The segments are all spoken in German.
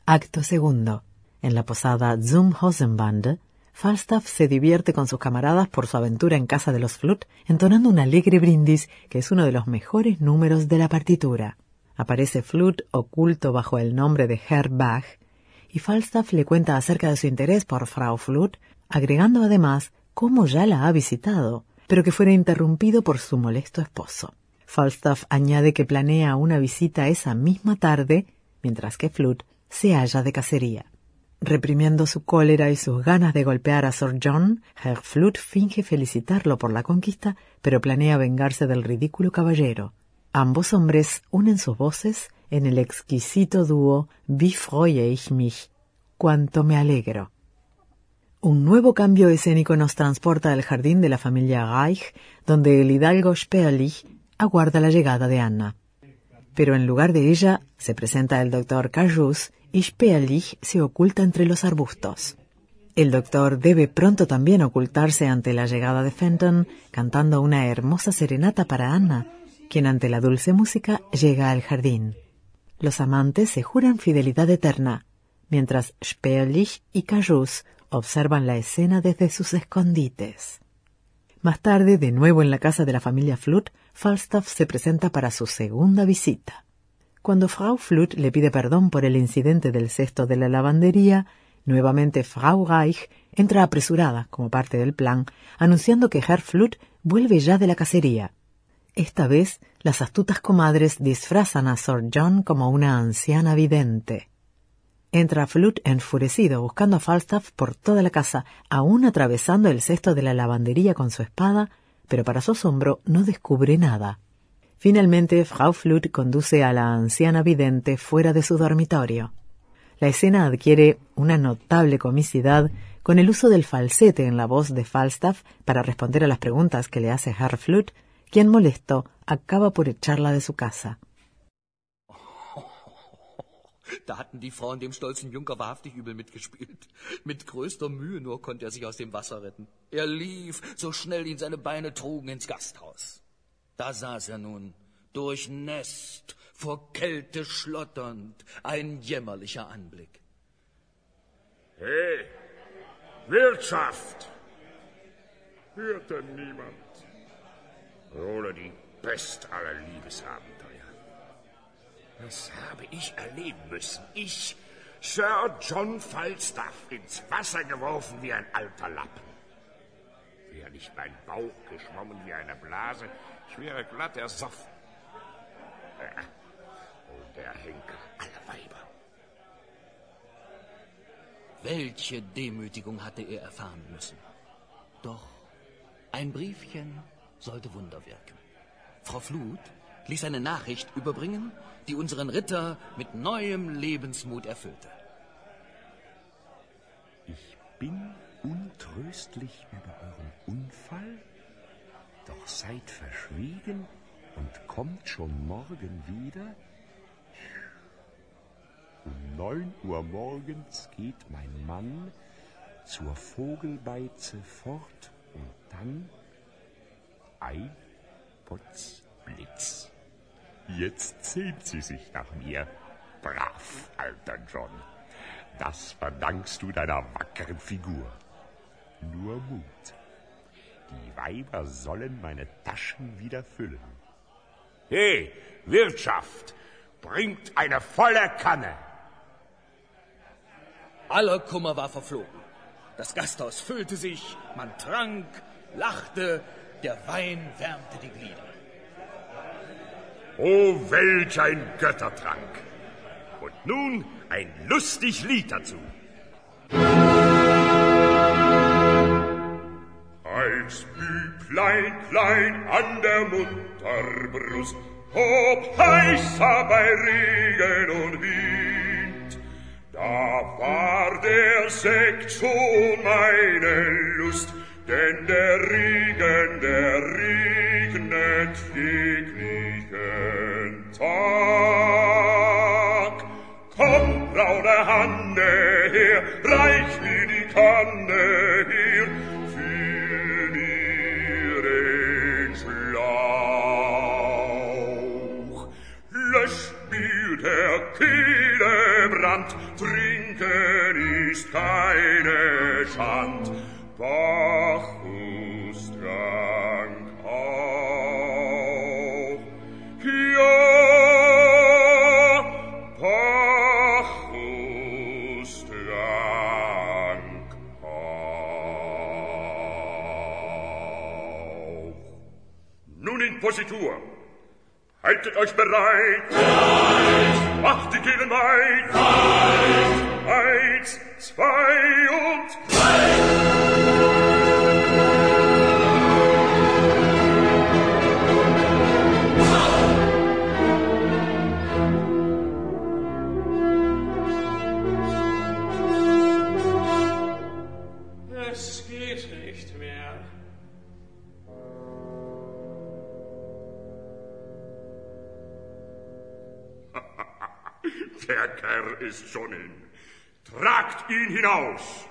Acto segundo. En la posada Zum Hosenbande, Falstaff se divierte con sus camaradas por su aventura en casa de los Flood, entonando un alegre brindis que es uno de los mejores números de la partitura. Aparece Flood oculto bajo el nombre de Herr Bach, y Falstaff le cuenta acerca de su interés por Frau Flood, agregando además cómo ya la ha visitado, pero que fuera interrumpido por su molesto esposo. Falstaff añade que planea una visita esa misma tarde, mientras que Flood se halla de cacería. Reprimiendo su cólera y sus ganas de golpear a Sir John, Herr Flood finge felicitarlo por la conquista, pero planea vengarse del ridículo caballero. Ambos hombres unen sus voces en el exquisito dúo Wie freue ich mich, cuánto me alegro. Un nuevo cambio escénico nos transporta al jardín de la familia Reich, donde el hidalgo Sperlich aguarda la llegada de Anna. Pero en lugar de ella, se presenta el doctor Cajus y Sperlich se oculta entre los arbustos. El doctor debe pronto también ocultarse ante la llegada de Fenton, cantando una hermosa serenata para Anna, quien ante la dulce música llega al jardín. Los amantes se juran fidelidad eterna, mientras Sperlich y Cajus observan la escena desde sus escondites. Más tarde, de nuevo en la casa de la familia Flood, Falstaff se presenta para su segunda visita. Cuando Frau Flood le pide perdón por el incidente del cesto de la lavandería, nuevamente Frau Reich entra apresurada como parte del plan, anunciando que Herr Flood vuelve ya de la cacería. Esta vez, las astutas comadres disfrazan a Sir John como una anciana vidente. Entra Flood enfurecido, buscando a Falstaff por toda la casa, aún atravesando el cesto de la lavandería con su espada, pero para su asombro no descubre nada. Finalmente, Frau Flood conduce a la anciana vidente fuera de su dormitorio. La escena adquiere una notable comicidad con el uso del falsete en la voz de Falstaff para responder a las preguntas que le hace Herr Flood, quien molesto acaba por echarla de su casa. Da hatten die Frauen dem stolzen Junker wahrhaftig übel mitgespielt. Mit größter Mühe nur konnte er sich aus dem Wasser retten. Er lief, so schnell ihn seine Beine trugen, ins Gasthaus. Da saß er nun, durchnässt, vor Kälte schlotternd, ein jämmerlicher Anblick. Hey, Wirtschaft! Hört denn niemand? Oder die Pest aller Liebesabenteuer. Was habe ich erleben müssen? Ich, Sir John Falstaff, ins Wasser geworfen wie ein alter Lappen. Wäre nicht mein Bauch geschwommen wie eine Blase, ich wäre glatt ersoffen. Und der Henker aller Weiber. Welche Demütigung hatte er erfahren müssen. Doch ein Briefchen sollte Wunder wirken. Frau Flood ließ eine Nachricht überbringen, die unseren Ritter mit neuem Lebensmut erfüllte. Ich bin untröstlich über euren Unfall, doch seid verschwiegen und kommt schon morgen wieder. Um 9 Uhr morgens geht mein Mann zur Vogelbeize fort und dann ein Potzblitz. Jetzt sehnt sie sich nach mir. Brav, alter John. Das verdankst du deiner wackeren Figur. Nur Mut. Die Weiber sollen meine Taschen wieder füllen. Hey, Wirtschaft, bringt eine volle Kanne. Aller Kummer war verflogen. Das Gasthaus füllte sich, man trank, lachte, der Wein wärmte die Glieder. Oh, welch ein Göttertrank! Und nun ein lustig Lied dazu. Als Büblein klein an der Mutterbrust hob heißer bei Regen und Wind. Da war der Sekt schon meine Lust, denn der Regen, der regnet jeglichen Tag. Komm, braune Hanne her, reich mir die Kanne her, füll mir den Schlauch. Löscht mir der Kehle Brand, trinken ist keine Schand. Bacchus trank auch. Ja, Bacchus trank auch. Nun in Positur. Haltet euch bereit. Bereit. Macht die Kehlen weit. Weit. 1, 2 und 3. Es geht nicht mehr. Der Kerl ist schon in. Tragt ihn hinaus!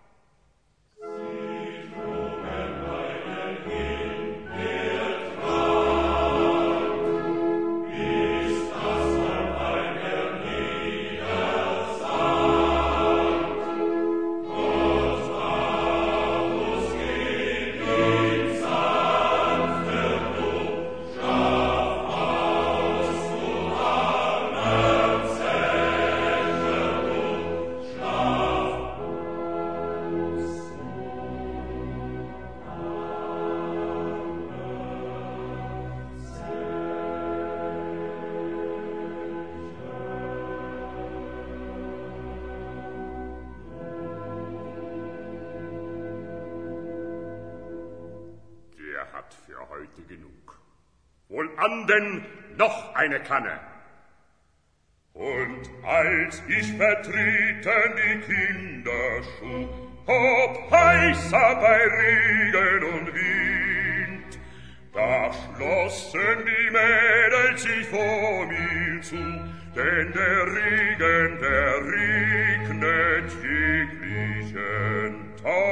Für heute genug. Wohlan denn noch eine Kanne. Und als ich vertreten die Kinderschuh, ob heißer bei Regen und Wind, da schlossen die Mädels sich vor mir zu, denn der Regen, der regnet jeglichen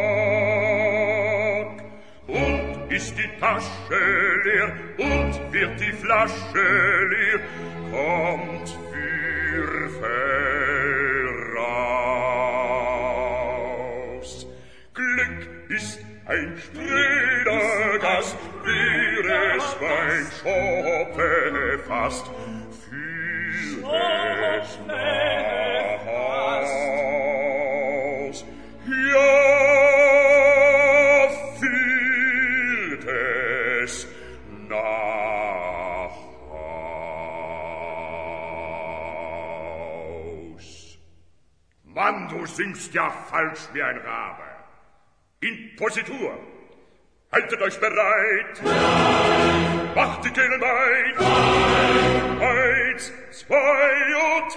Tag. Und ist die Tasche leer und wird die Flasche leer, kommt Fürfel raus. Glück ist ein spröder Gast, wer es beim Schoppe fasst, führt es nach Haus. Ja, Mann, du singst ja falsch wie ein Rabe. In Positur. Haltet euch bereit. Bereit. Macht die Kehlen weit. Weit. 1, 2 und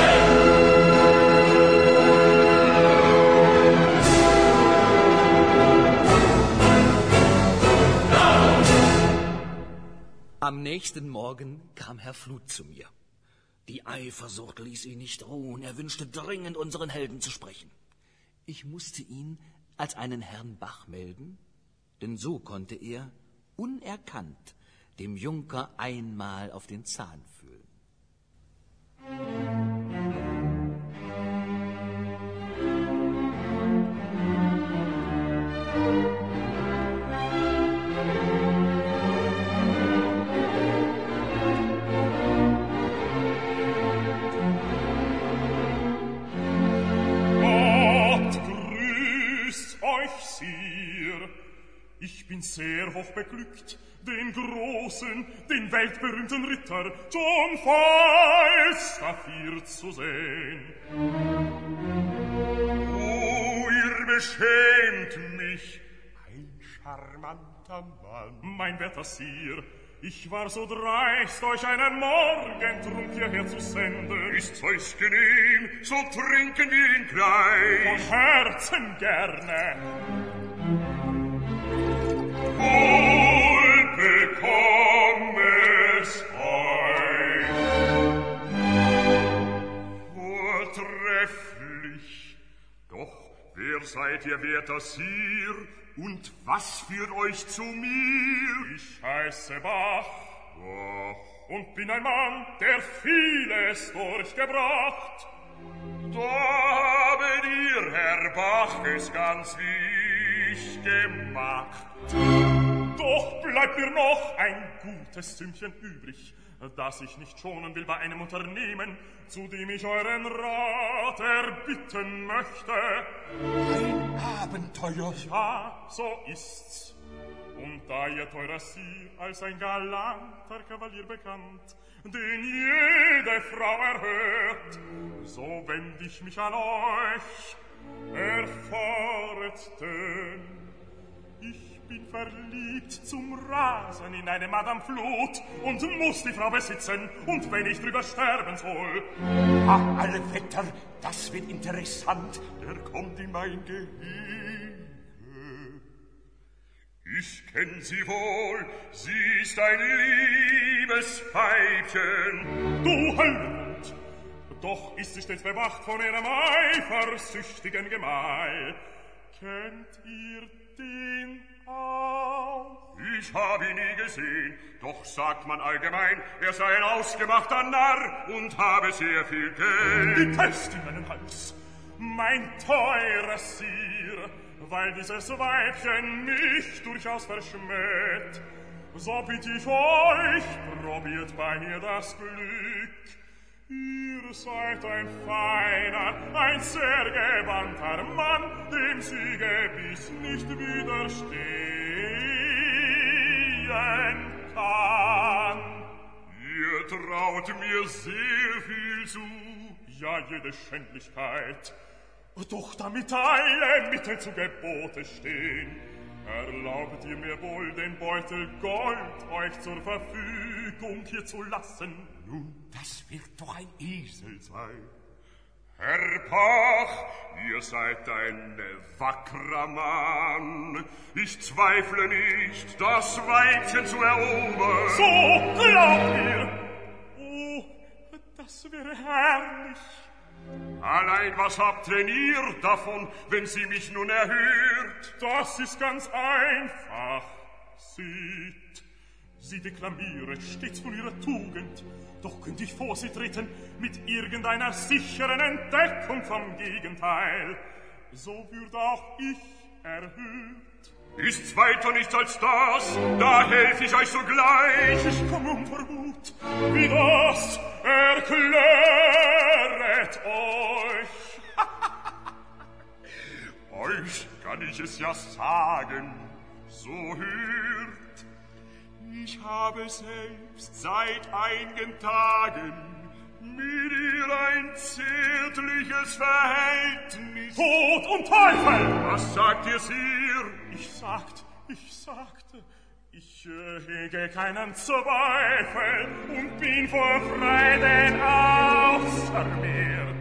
3. Am nächsten Morgen kam Herr Flut zu mir. Die Eifersucht ließ ihn nicht ruhen. Er wünschte dringend, unseren Helden zu sprechen. Ich musste ihn als einen Herrn Bach melden, denn so konnte er, unerkannt, dem Junker einmal auf den Zahn fühlen. Ich bin sehr hochbeglückt, den großen, den weltberühmten Ritter John Falstaff zu sehen. Oh, ihr beschämt mich. Ein charmanter Mann. Mein werter Sir, ich war so dreist, euch einen Morgentrunk hierher zu senden. Ist's euch genehm, so trinken wir ihn gleich. Von Herzen gerne. Wohl bekommes euch. Vortrefflich. Doch wer seid ihr, werter Sir, und was führt euch zu mir? Ich heiße Bach. Bach. Und bin ein Mann, der vieles durchgebracht. Bach es ganz wie ich gemacht. Doch bleibt mir noch ein gutes Sümmchen übrig, das ich nicht schonen will bei einem Unternehmen, zu dem ich euren Rat erbitten möchte. Ein Abenteuer. Ja, so ist's. Und da ihr, teurer Sir, als ein galanter Kavalier bekannt, den jede Frau erhört, so wend ich mich an euch, erfahret denn, ich bin verliebt zum Rasen in eine Madame Flut und muss die Frau besitzen, und wenn ich drüber sterben soll. Ach, alle Vetter, das wird interessant. Der kommt in mein Gehege. Ich kenn sie wohl, sie ist ein liebes Weibchen. Du Höllenmund, doch ist sie stets bewacht von ihrem eifersüchtigen Gemahl. Kennt ihr den auch? Ich hab ihn nie gesehen, doch sagt man allgemein, er sei ein ausgemachter Narr und habe sehr viel Geld. Die Pest in meinen Hals, mein teurer Sir, weil dieses Weibchen mich durchaus verschmäht. So bitt ich euch, probiert bei mir das Glück. Ihr seid ein feiner, ein sehr gewandter Mann, dem sie gewiss nicht widerstehen kann. Ihr traut mir sehr viel zu. Ja, jede Schändlichkeit. Doch damit alle Mittel zu Gebote stehen, erlaubt ihr mir wohl, den Beutel Gold euch zur Verfügung hier zu lassen. Nun, das wird doch ein Esel sein. Herr Pach, ihr seid ein wackerer Mann. Ich zweifle nicht, das Weibchen zu erobern. So glaubt ihr! Oh, das wäre herrlich. Allein, was habt denn ihr davon, wenn sie mich nun erhört? Das ist ganz einfach. Seht, sie deklamiert stets von ihrer Tugend, doch könnt ich vor sie treten mit irgendeiner sicheren Entdeckung vom Gegenteil. So würd auch ich erhört. Ist's weiter nichts als das, da helf ich euch sogleich. Ich komme um vor Wut, wie das erkläret euch. Euch kann ich es ja sagen, so hört. Ich habe selbst seit einigen Tagen mit ihr ein zärtliches Verhältnis. Tod und Teufel! Was sagt ihr, Sir? Ich sagte, ich hege keinen Zweifel und bin vor Freuden außer mir.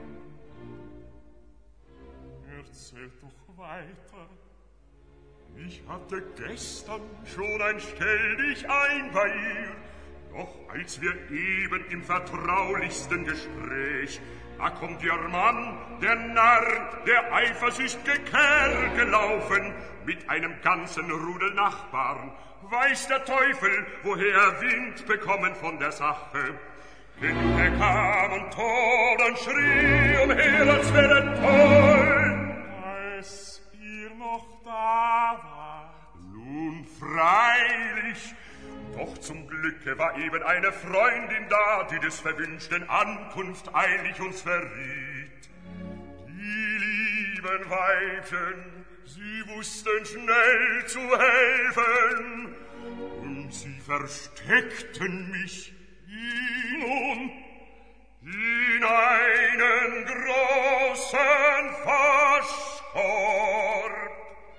Erzählt doch weiter. Ich hatte gestern schon ein Stelldichein bei ihr, doch als wir eben im vertraulichsten Gespräch, da kommt ihr Mann, der Narr, der eifersüchtige Kerl gelaufen, mit einem ganzen Rudel Nachbarn. Weiß der Teufel, woher er Wind bekommen von der Sache. Denn er kam und tot und schrie umher, als wäre toll. Als ihr noch da wart. Nun freilich, doch zum Glücke war eben eine Freundin da, die des verwünschten Ankunft eilig uns verriet. Die lieben Weibchen, sie wussten schnell zu helfen, und sie versteckten mich nun in einen großen Waschkorb.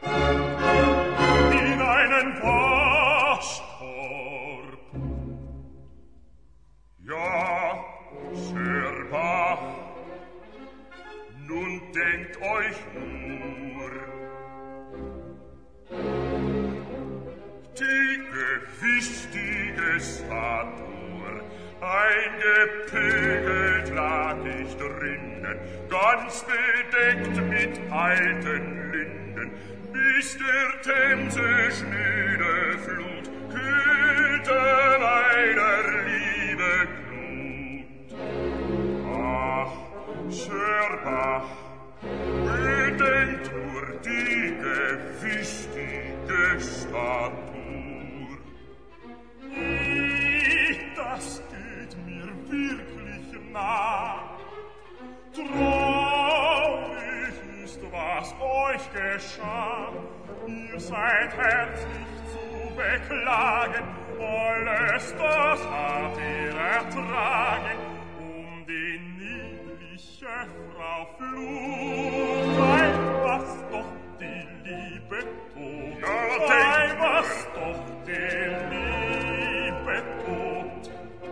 In einen Waschkorb. Ja, Sir Bach, nun denkt euch nur, die gewichtige Statur, eingepegelt lag ich drinnen, ganz bedeckt mit alten Linden, bis der Themse schnöde Flut kühlte meiner Liebe Glut. Ach, Sir Bach, Bedenkt nur die gewichtige Statur. Das geht mir wirklich nah. Traurig ist, was euch geschah. Ihr seid herzlich zu beklagen. Alles das habt ihr ertragen. Die niedliche Frau Flut, was doch die Liebe tut, was doch die Liebe tut.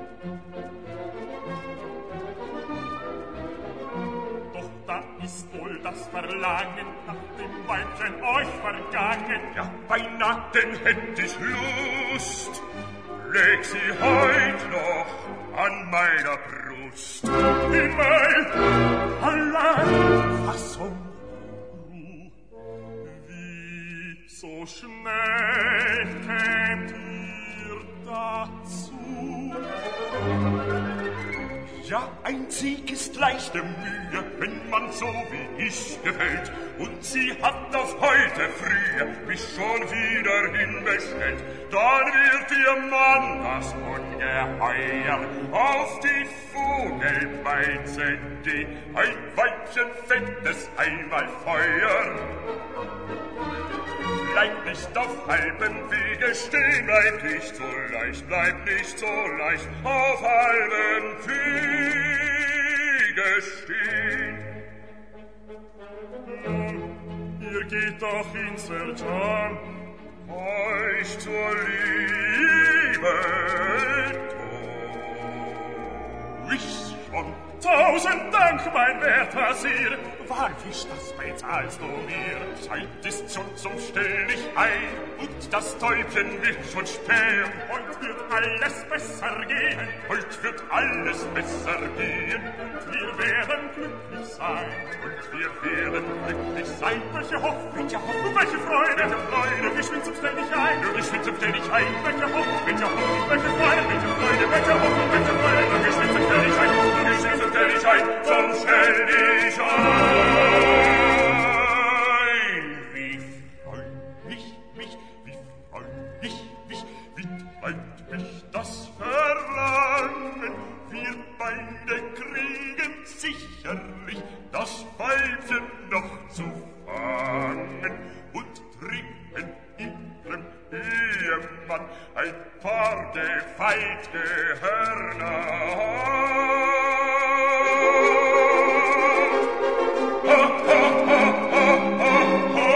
Doch da ist wohl das Verlangen nach dem Weibchen euch vergangen. Ja, beinah denn hätt ich Lust, leg sie heut noch an meiner Brust. Himmel, allein, Fassung, Ruh, wie so schnell kämt ihr dazu. Ja, ein Sieg ist leichte Mühe, wenn man so wie ich gefällt. Und sie hat auf heute früh mich schon wieder hinbestellt. Dann wird ihr Mann das Ungeheuer auf die Vogelbeize gehen. Ein Weibchen fettes einmal Feuer. Bleib nicht auf halbem Wege stehen, bleib nicht so leicht, bleib nicht so leicht auf halbem Wege stehen. Ihr geht doch in Sertan, euch zur Liebe tu ich schon. 1000 Dank, mein werter Sir, wahrlich, das bezahlst du mir. Zeit ist schon zum Stell dich ein, und das Täubchen wird schon spähen. Heut wird alles besser gehen, Heut wird alles besser gehen, und wir werden glücklich sein. und wir werden glücklich sein. Welche Hoffnung, welche Freude, Welche Freude, geschwind zum Stell dich ein, geschwind zum Stell dich ein. welche Hoffnung, Welche Hoffnung, welche Freude, welche Freude, welche Hoffnung, welche Freude, geschwind zum Stell dich ein, geschwind zum Stell dich ein, zum Stell dich ein. wie freulich mich, wie freulich mich, wie treibt mich das Verlangen. Wir beide kriegen sicherlich Das Weibchen noch zu fangen und trinken ihrem Ehemann ein paar gefeite Hörner. Ha, ha, ha, ha, ha, ha.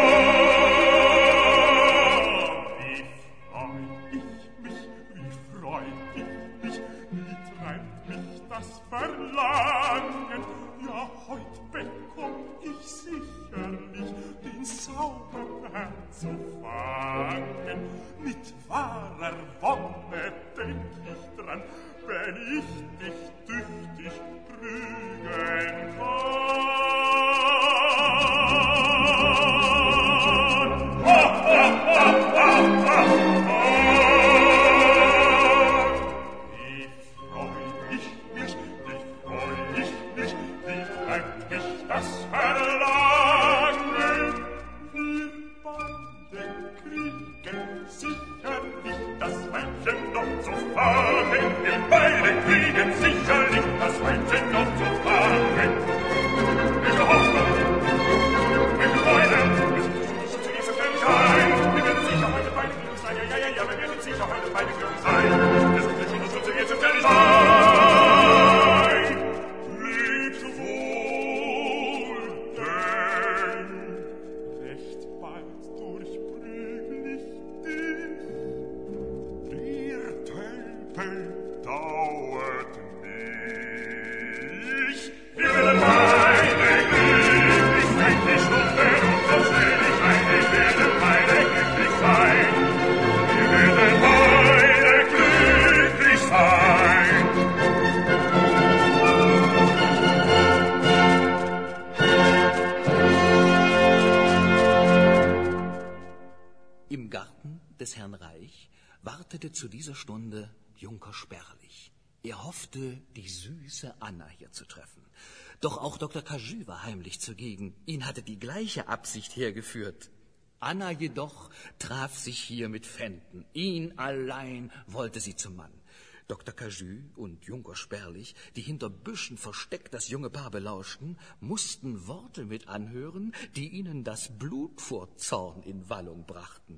Wie freu ich mich, wie treibt mich das Verlangen. Ja, heut bekomm ich sicherlich den Zauberherrn zu fangen. Mit wahrer Wonne denk ich dran, wenn ich dich tüchtig prügeln kann. Ha, ha, ha, ha, ha, ha. Wie freu ich mich, wie treibt mich das Verlangen. Wir beide kriegen sicherlich das Weibchen noch zu fangen. Wir beide kriegen sicherlich das Weibchen noch zu fangen. Welche Hoffnung, welche Freude, wir sind zu diesem Feld ein. Wir werden sicher heute beide glücklich sein. Ja, wir werden sicher heute beide glücklich sein. Wir sind zu diesem Feld ein. Lebt wohl, denn recht bald durchprügel ich dich. Der Tölpel dauert nicht. Wir werden beide glücklich sein, die Stunde und so schnell ich ein, wir werden beide glücklich sein. Wir werden beide glücklich sein. Im Garten des Herrn Reich wartete zu dieser Stunde Junker Sperlich. Er hoffte, die süße Anna hier zu treffen. Doch auch Dr. Caju war heimlich zugegen. Ihn hatte die gleiche Absicht hergeführt. Anna jedoch traf sich hier mit Fenton. Ihn allein wollte sie zum Mann. Dr. Caju und Junker Sperlich, die hinter Büschen versteckt das junge Paar belauschten, mussten Worte mit anhören, die ihnen das Blut vor Zorn in Wallung brachten.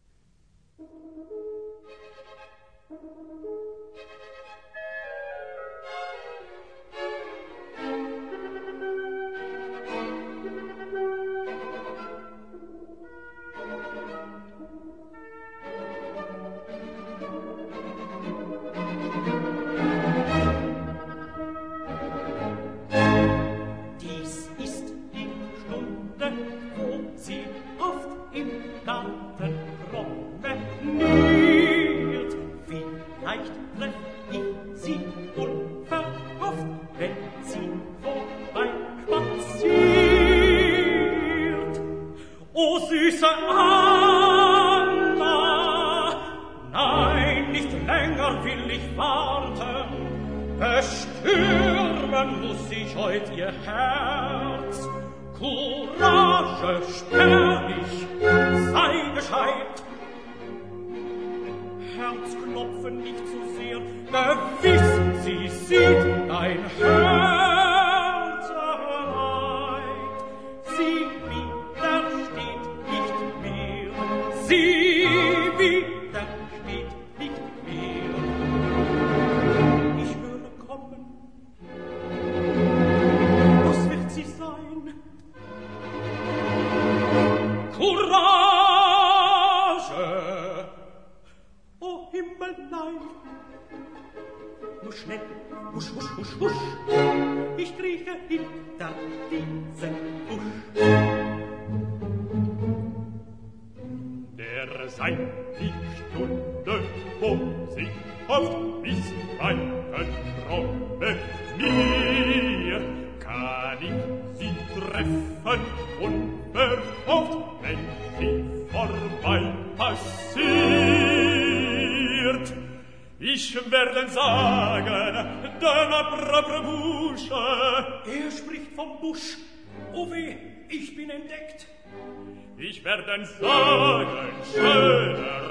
Ich werde sagen, schöner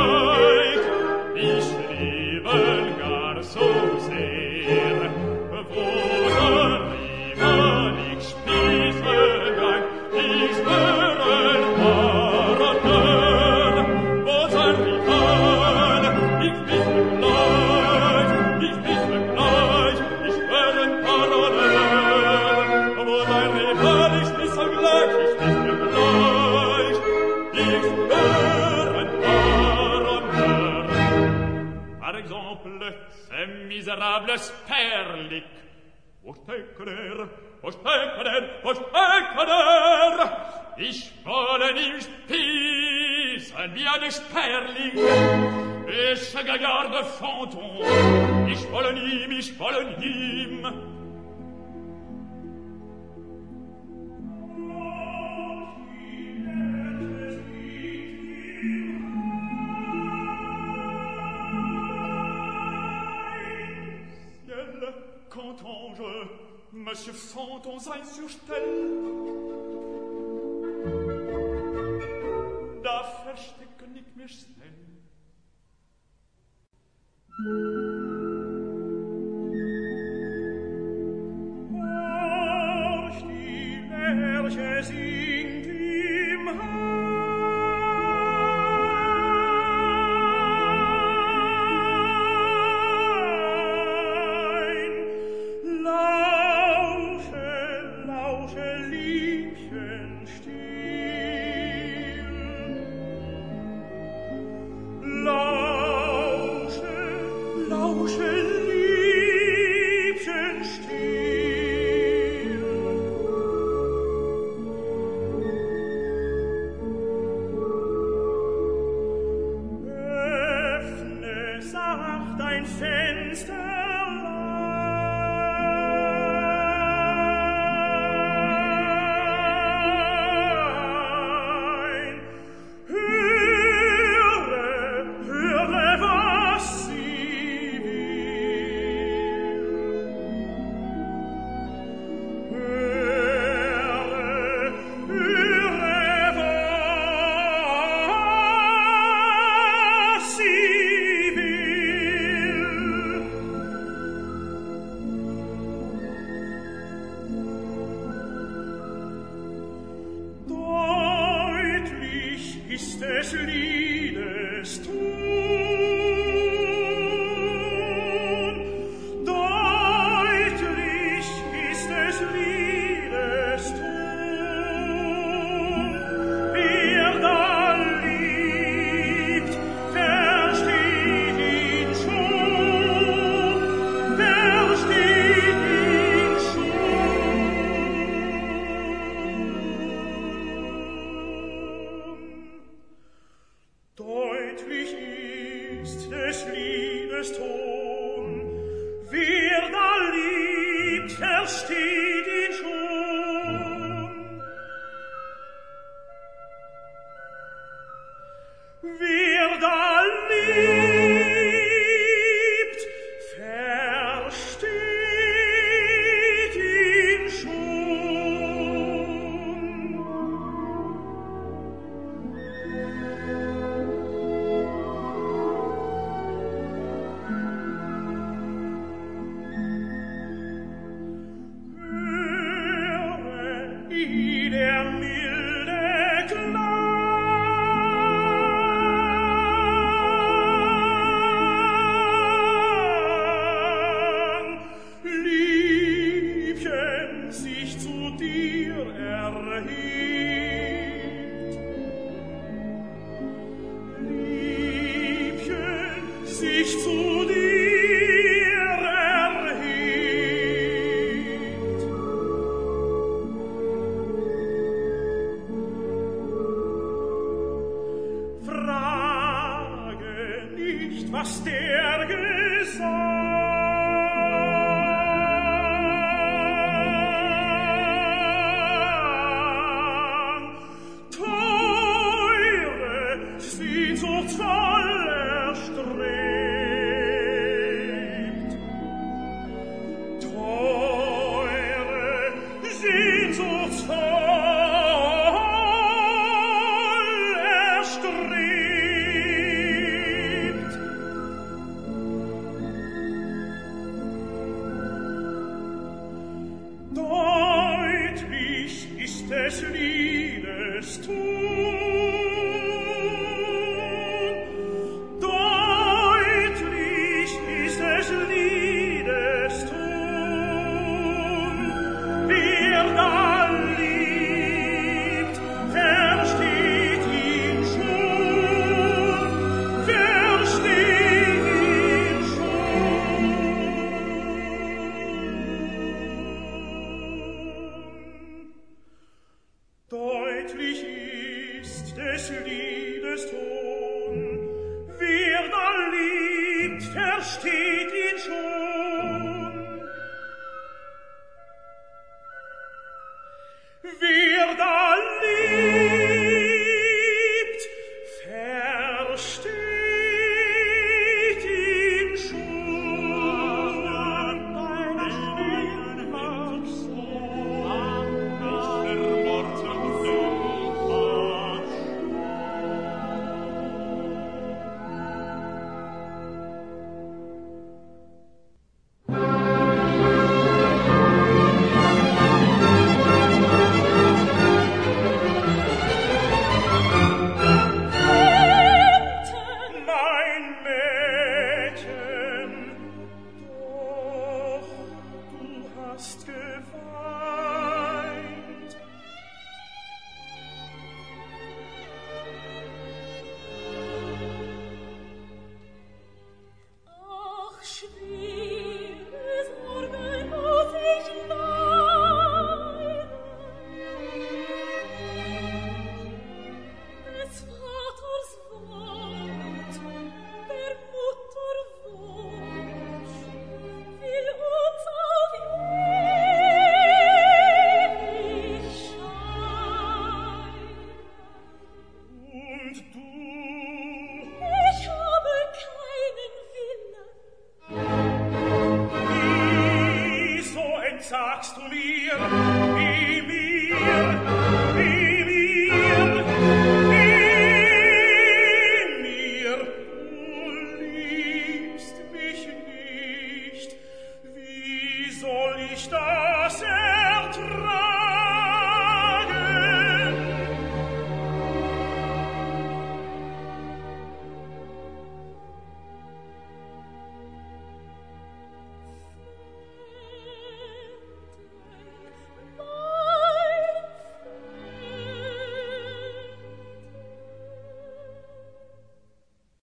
Reich, ich liebe gar so sehr, wo der Riemen ich spieße gang, ich wäre ein Paradies, wo der Riemen ich spieße gleich, ich wäre ein Paradies, wo der Riemen ich spieße gleich, misérable Sperlich. Wo steckt er? Wo steckt er? Wo steckt er? Ich wolle ihm spießen wie eine Sperling. Ich garde Fanton. Ich wolle ihm. Qu'entends-je, Monsieur Fanton sein sur Stelle? Da verstecken ich mich schnell. Horch, die Lerche singt im des Liedes tun. Deutlich ist des Liedes Ton. Wer da liebt, versteht ihn schon, versteht ihn schon. Deutlich ist des Liedes Ton. Wer da liebt, versteht ihn schon. Wer da liebt, versteht ihn schon. Höre ihn der milde Klang. Liebchen sich zu dir erhebt. Liebchen sich zu dir erhebt. Frage nicht, was der Gesang. Teure Sehnsucht voll erstrebt. Teure Sehnsucht voll erstrebt. Deutlich ist des Liedes Ton. Deutlich ist des Liedes Ton. Wer da liebt, versteht ihn schon, versteht ihn schon. Deutlich ist des Liedes Ton. Wer da liebt, versteht ihn schon. Wer da liebt, versteht ihn schon. Deine Stimme macht so mein Mädchen, doch du hast geweint. Ach, schwere Sorgen muss ich leiden. Des Vaters Wort, der Mutter Wunsch, will uns auf ewig scheinen. Und du, Ich habe keinen Willen. wieso entsagst du mir, wie mir, wie mir, wie mir? Du liebst mich nicht, wie soll ich da